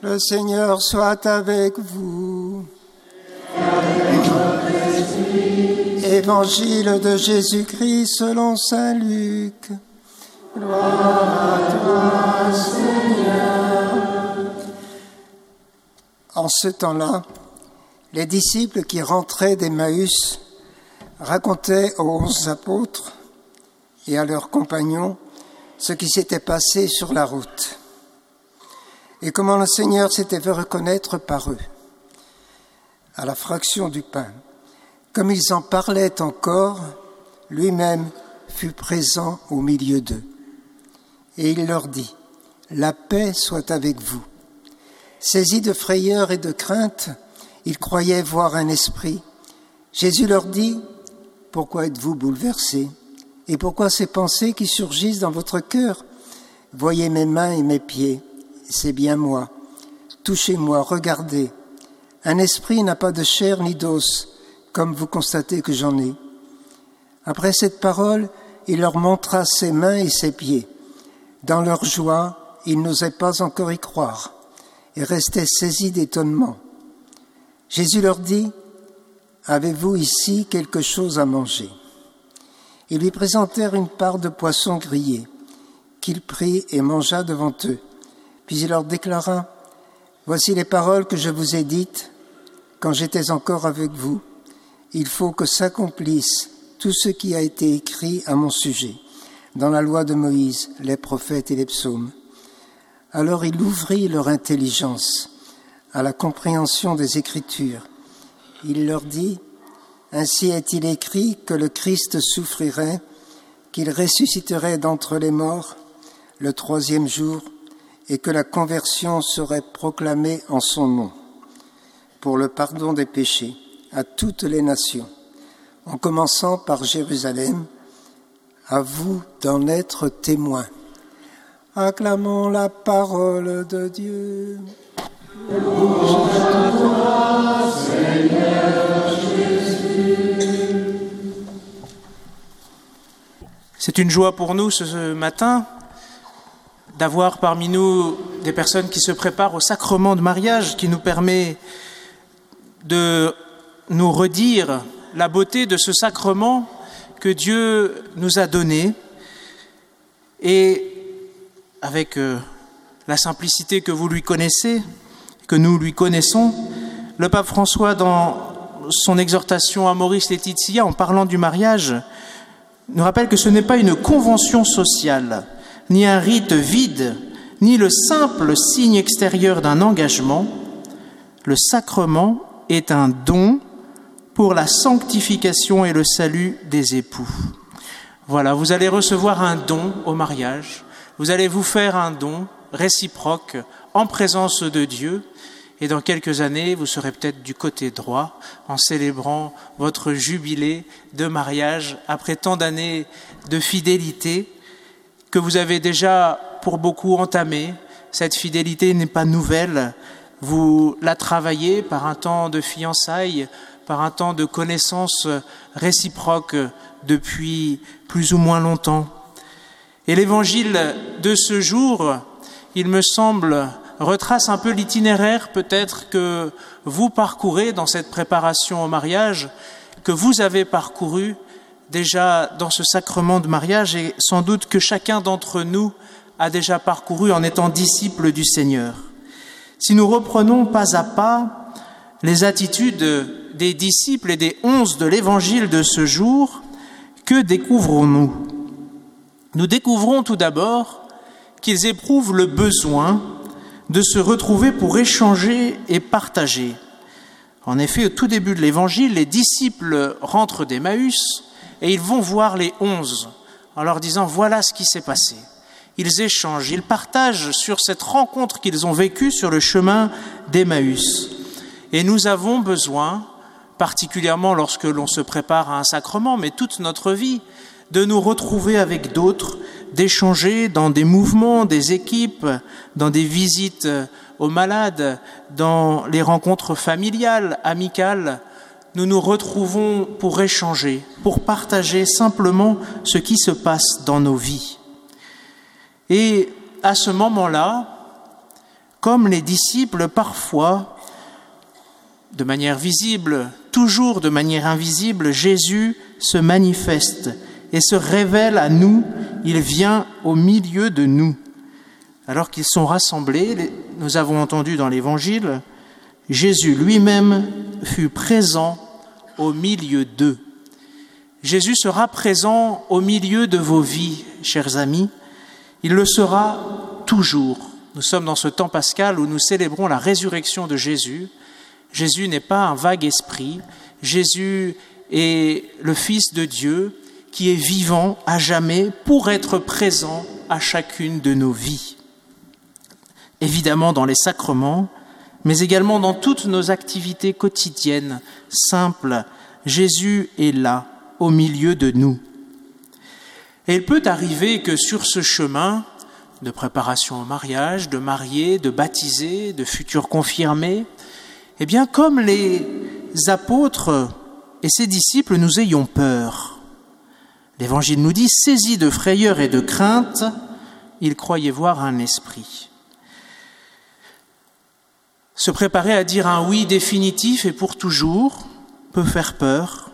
Le Seigneur soit avec vous. Évangile de Jésus-Christ selon saint Luc. Gloire à toi, Seigneur. En ce temps-là, les disciples qui rentraient d'Emmaüs racontaient aux 11 apôtres et à leurs compagnons ce qui s'était passé sur la route et comment le Seigneur s'était fait reconnaître par eux. À la fraction du pain, comme ils en parlaient encore, lui-même fut présent au milieu d'eux. Et il leur dit : la paix soit avec vous. Saisis de frayeur et de crainte, ils croyaient voir un esprit. Jésus leur dit : pourquoi êtes-vous bouleversés ? Et pourquoi ces pensées qui surgissent dans votre cœur ? Voyez mes mains et mes pieds, c'est bien moi. Touchez-moi, regardez. Un esprit n'a pas de chair ni d'os, comme vous constatez que j'en ai. Après cette parole, il leur montra ses mains et ses pieds. Dans leur joie, ils n'osaient pas encore y croire et restaient saisis d'étonnement. Jésus leur dit : avez-vous ici quelque chose à manger ? Ils lui présentèrent une part de poisson grillé, qu'il prit et mangea devant eux. Puis il leur déclara : voici les paroles que je vous ai dites quand j'étais encore avec vous. Il faut que s'accomplisse tout ce qui a été écrit à mon sujet dans la loi de Moïse, les prophètes et les psaumes. Alors il ouvrit leur intelligence à la compréhension des Écritures. Il leur dit : ainsi est-il écrit que le Christ souffrirait, qu'il ressusciterait d'entre les morts le 3e jour, et que la conversion serait proclamée en son nom, pour le pardon des péchés, à toutes les nations, en commençant par Jérusalem. À vous d'en être témoins. Acclamons la parole de Dieu. Louange à toi, Seigneur Jésus. C'est une joie pour nous ce matin d'avoir parmi nous des personnes qui se préparent au sacrement de mariage, qui nous permet de nous redire la beauté de ce sacrement que Dieu nous a donné, et avec la simplicité que vous lui connaissez, que nous lui connaissons, le pape François, dans son exhortation à Amoris Laetitia, en parlant du mariage, nous rappelle que ce n'est pas une convention sociale, ni un rite vide, ni le simple signe extérieur d'un engagement. Le sacrement est un don pour la sanctification et le salut des époux. Voilà, vous allez recevoir un don au mariage, vous allez vous faire un don réciproque en présence de Dieu, et dans quelques années, vous serez peut-être du côté droit en célébrant votre jubilé de mariage après tant d'années de fidélité que vous avez déjà pour beaucoup entamé. Cette fidélité n'est pas nouvelle, vous la travaillez par un temps de fiançailles, par un temps de connaissance réciproque depuis plus ou moins longtemps. Et l'évangile de ce jour, il me semble, retrace un peu l'itinéraire peut-être que vous parcourez dans cette préparation au mariage, que vous avez parcouru déjà dans ce sacrement de mariage, et sans doute que chacun d'entre nous a déjà parcouru en étant disciple du Seigneur. Si nous reprenons pas à pas les attitudes des disciples et des 11 de l'évangile de ce jour, que découvrons-nous ? Nous découvrons tout d'abord qu'ils éprouvent le besoin de se retrouver pour échanger et partager. En effet, au tout début de l'évangile, les disciples rentrent d'Emmaüs et ils vont voir les 11 en leur disant : voilà ce qui s'est passé. Ils échangent, ils partagent sur cette rencontre qu'ils ont vécue sur le chemin d'Emmaüs. Et nous avons besoin, particulièrement lorsque l'on se prépare à un sacrement, mais toute notre vie, de nous retrouver avec d'autres, d'échanger dans des mouvements, des équipes, dans des visites aux malades, dans les rencontres familiales, amicales. Nous nous retrouvons pour échanger, pour partager simplement ce qui se passe dans nos vies. Et à ce moment-là, Comme les disciples, parfois, de manière visible, toujours de manière invisible, Jésus se manifeste et se révèle à nous. Il vient au milieu de nous. Alors qu'ils sont rassemblés, nous avons entendu dans l'Évangile, Jésus lui-même fut présent au milieu d'eux. Jésus sera présent au milieu de vos vies, chers amis. Il le sera toujours. Nous sommes dans ce temps pascal où nous célébrons la résurrection de Jésus. Jésus n'est pas un vague esprit. Jésus est le Fils de Dieu qui est vivant à jamais pour être présent à chacune de nos vies. Évidemment dans les sacrements, mais également dans toutes nos activités quotidiennes, simples. Jésus est là, au milieu de nous. Et il peut arriver que sur ce chemin de préparation au mariage, de mariés, de baptisés, de futurs confirmés, eh bien, comme les apôtres et ses disciples, nous ayons peur. L'Évangile nous dit, saisis de frayeur et de crainte, ils croyaient voir un esprit. Se préparer à dire un oui définitif et pour toujours peut faire peur.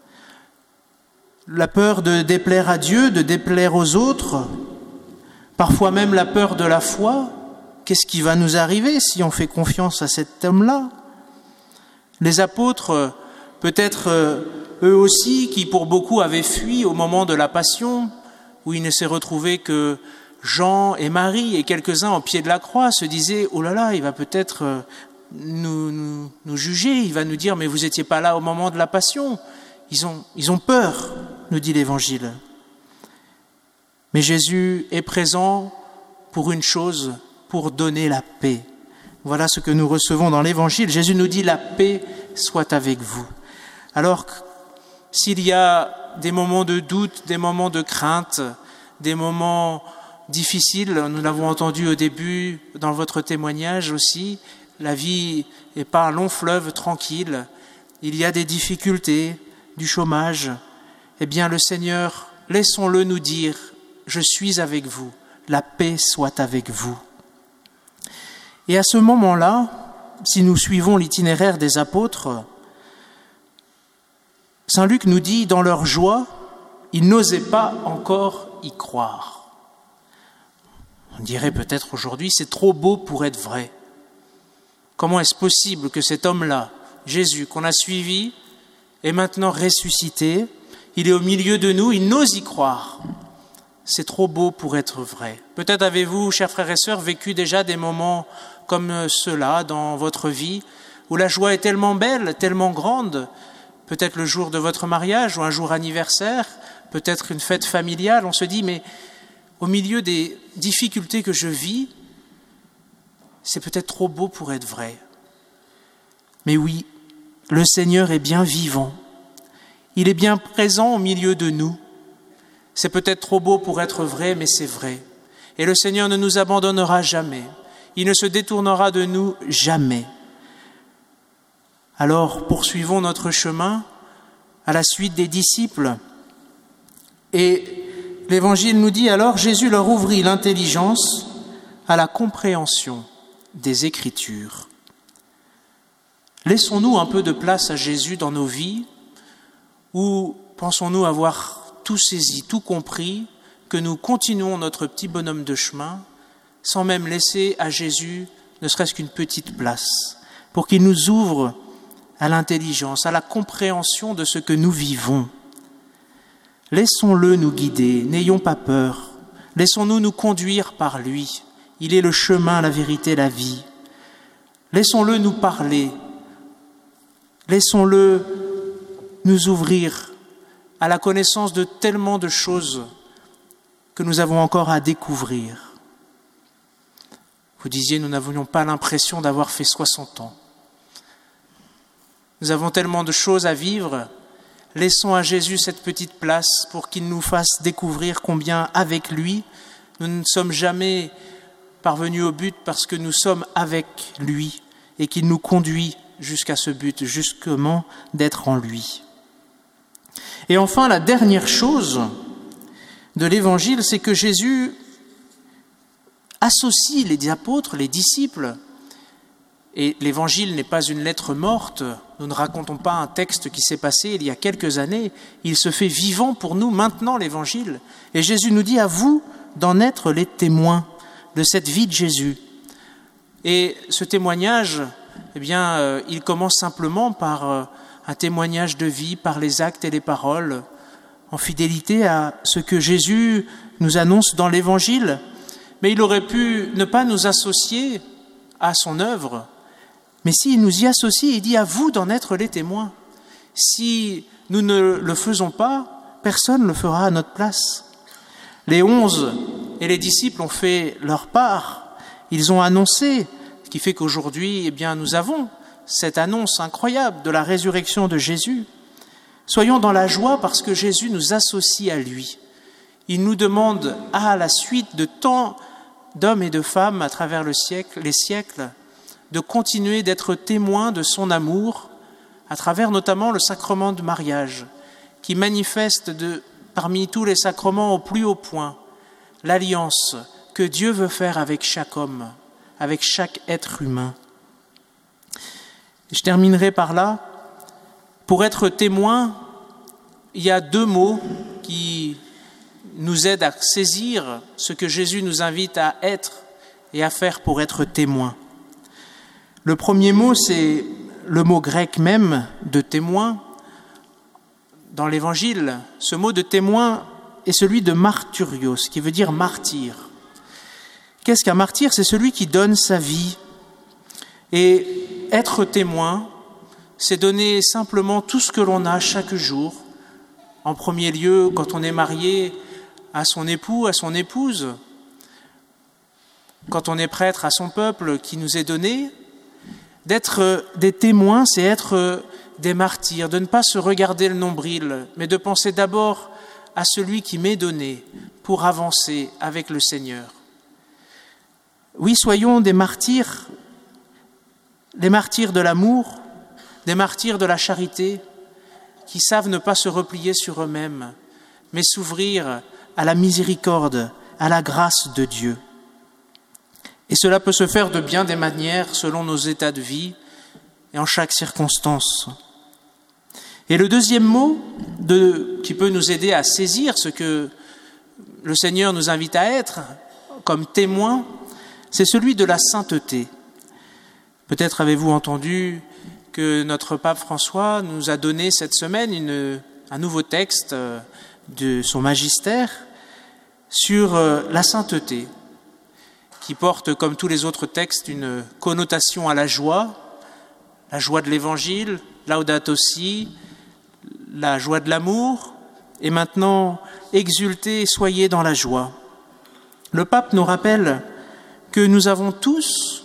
La peur de déplaire à Dieu, de déplaire aux autres, parfois même la peur de la foi. Qu'est-ce qui va nous arriver si on fait confiance à cet homme-là ? Les apôtres, peut-être eux aussi, qui pour beaucoup avaient fui au moment de la Passion, où il ne s'est retrouvé que Jean et Marie et quelques-uns au pied de la croix, se disaient « Oh là là, il va peut-être nous juger, il va nous dire « Mais vous n'étiez pas là au moment de la Passion ». Ils ont peur, nous dit l'Évangile. Mais Jésus est présent pour une chose, pour donner la paix. Voilà ce que nous recevons dans l'Évangile. Jésus nous dit « La paix soit avec vous ». Alors, s'il y a des moments de doute, des moments de crainte, des moments difficiles, nous l'avons entendu au début dans votre témoignage aussi, la vie n'est pas un long fleuve tranquille, il y a des difficultés, du chômage, eh bien le Seigneur, laissons-le nous dire « Je suis avec vous, la paix soit avec vous ». Et à ce moment-là, si nous suivons l'itinéraire des apôtres, Saint Luc nous dit, dans leur joie, ils n'osaient pas encore y croire. On dirait peut-être aujourd'hui, c'est trop beau pour être vrai. Comment est-ce possible que cet homme-là, Jésus, qu'on a suivi, est maintenant ressuscité, il est au milieu de nous, il n'ose y croire. C'est trop beau pour être vrai. Peut-être avez-vous, chers frères et sœurs, vécu déjà des moments comme ceux-là dans votre vie, où la joie est tellement belle, tellement grande, peut-être le jour de votre mariage ou un jour anniversaire, peut-être une fête familiale, on se dit, mais au milieu des difficultés que je vis, c'est peut-être trop beau pour être vrai. Mais oui, le Seigneur est bien vivant. Il est bien présent au milieu de nous. C'est peut-être trop beau pour être vrai, mais c'est vrai. Et le Seigneur ne nous abandonnera jamais. Il ne se détournera de nous jamais. Alors, poursuivons notre chemin à la suite des disciples. Et l'Évangile nous dit alors, Jésus leur ouvrit l'intelligence à la compréhension des Écritures. Laissons-nous un peu de place à Jésus dans nos vies, ou pensons-nous avoir tout saisi, tout compris, que nous continuons notre petit bonhomme de chemin, sans même laisser à Jésus ne serait-ce qu'une petite place, pour qu'il nous ouvre à l'intelligence, à la compréhension de ce que nous vivons. Laissons-le nous guider, n'ayons pas peur, laissons-nous nous conduire par lui. Il est le chemin, la vérité, la vie. Laissons-le nous parler, laissons-le nous ouvrir à la connaissance de tellement de choses que nous avons encore à découvrir. Vous disiez, nous n'avions pas l'impression d'avoir fait 60 ans. Nous avons tellement de choses à vivre. Laissons à Jésus cette petite place pour qu'il nous fasse découvrir combien, avec lui, nous ne sommes jamais parvenus au but parce que nous sommes avec lui et qu'il nous conduit jusqu'à ce but, justement d'être en lui. Et enfin, la dernière chose de l'Évangile, c'est que Jésus associe les apôtres, les disciples. Et l'Évangile n'est pas une lettre morte. Nous ne racontons pas un texte qui s'est passé il y a quelques années. Il se fait vivant pour nous maintenant, l'Évangile. Et Jésus nous dit à vous d'en être les témoins de cette vie de Jésus. Et ce témoignage, il commence simplement par un témoignage de vie, par les actes et les paroles, en fidélité à ce que Jésus nous annonce dans l'Évangile. Mais il aurait pu ne pas nous associer à son œuvre. Mais s'il nous y associe, il dit à vous d'en être les témoins. Si nous ne le faisons pas, personne ne le fera à notre place. Les 11 et les disciples ont fait leur part. Ils ont annoncé, ce qui fait qu'aujourd'hui, nous avons cette annonce incroyable de la résurrection de Jésus. Soyons dans la joie parce que Jésus nous associe à lui. Il nous demande, à la suite de tant d'hommes et de femmes à travers les siècles, de continuer d'être témoins de son amour à travers notamment le sacrement de mariage qui manifeste parmi tous les sacrements au plus haut point l'alliance que Dieu veut faire avec chaque homme, avec chaque être humain. Je terminerai par là. Pour être témoin, il y a 2 mots qui nous aident à saisir ce que Jésus nous invite à être et à faire pour être témoin. Le premier mot, c'est le mot grec même de témoin. Dans l'Évangile, ce mot de témoin est celui de martyrios, qui veut dire martyr. Qu'est-ce qu'un martyr ? C'est celui qui donne sa vie. Et être témoin, c'est donner simplement tout ce que l'on a chaque jour. En premier lieu, quand on est marié, à son époux, à son épouse. Quand on est prêtre, à son peuple qui nous est donné. D'être des témoins, c'est être des martyrs, de ne pas se regarder le nombril, mais de penser d'abord à celui qui m'est donné pour avancer avec le Seigneur. Oui, soyons des martyrs de l'amour, des martyrs de la charité, qui savent ne pas se replier sur eux-mêmes, mais s'ouvrir à la miséricorde, à la grâce de Dieu. Et cela peut se faire de bien des manières selon nos états de vie et en chaque circonstance. Et le deuxième mot qui peut nous aider à saisir ce que le Seigneur nous invite à être comme témoin, c'est celui de la sainteté. Peut-être avez-vous entendu que notre pape François nous a donné cette semaine un nouveau texte de son magistère sur la sainteté, qui porte, comme tous les autres textes, une connotation à la joie de l'Évangile, Laudato Si, la joie de l'amour, et maintenant, exultez, soyez dans la joie. Le pape nous rappelle que nous avons tous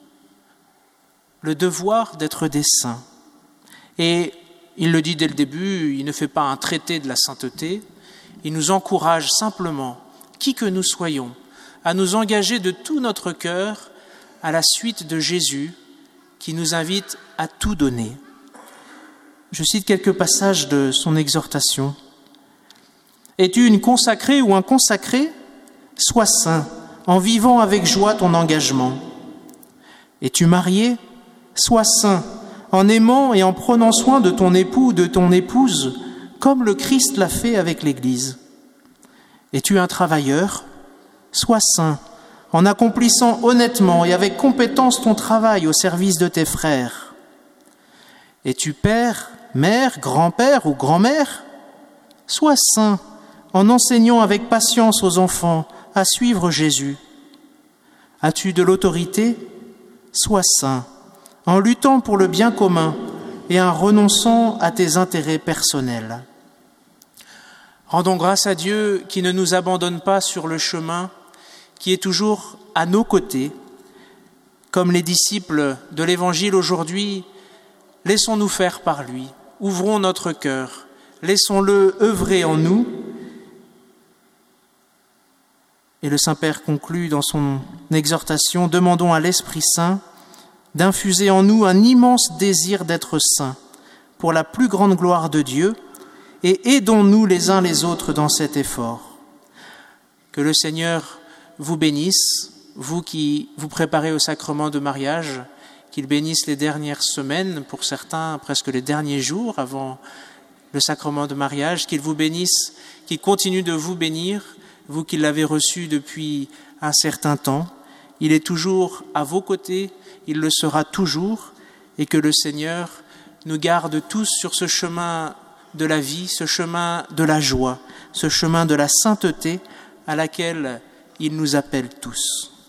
le devoir d'être des saints. Et il le dit dès le début, il ne fait pas un traité de la sainteté, il nous encourage simplement, qui que nous soyons, à nous engager de tout notre cœur à la suite de Jésus qui nous invite à tout donner. Je cite quelques passages de son exhortation. « Es-tu une consacrée ou un consacré ? Sois saint, en vivant avec joie ton engagement. Es-tu marié ? Sois saint, en aimant et en prenant soin de ton époux ou de ton épouse, comme le Christ l'a fait avec l'Église. Es-tu un travailleur ? Sois saint, en accomplissant honnêtement et avec compétence ton travail au service de tes frères. Es-tu père, mère, grand-père ou grand-mère ? Sois saint, en enseignant avec patience aux enfants à suivre Jésus. As-tu de l'autorité ? Sois saint, en luttant pour le bien commun et en renonçant à tes intérêts personnels. Rendons grâce à Dieu qui ne nous abandonne pas sur le chemin, qui est toujours à nos côtés. Comme les disciples de l'Évangile aujourd'hui, laissons-nous faire par lui, ouvrons notre cœur, laissons-le œuvrer en nous. Et le Saint-Père conclut dans son exhortation, demandons à l'Esprit Saint d'infuser en nous un immense désir d'être saints pour la plus grande gloire de Dieu et aidons-nous les uns les autres dans cet effort. Que le Seigneur vous bénisse, vous qui vous préparez au sacrement de mariage, qu'il bénisse les dernières semaines, pour certains presque les derniers jours avant le sacrement de mariage, qu'il vous bénisse, qu'il continue de vous bénir, vous qui l'avez reçu depuis un certain temps. Il est toujours à vos côtés, il le sera toujours, et que le Seigneur nous garde tous sur ce chemin de la vie, ce chemin de la joie, ce chemin de la sainteté à laquelle il nous appelle tous.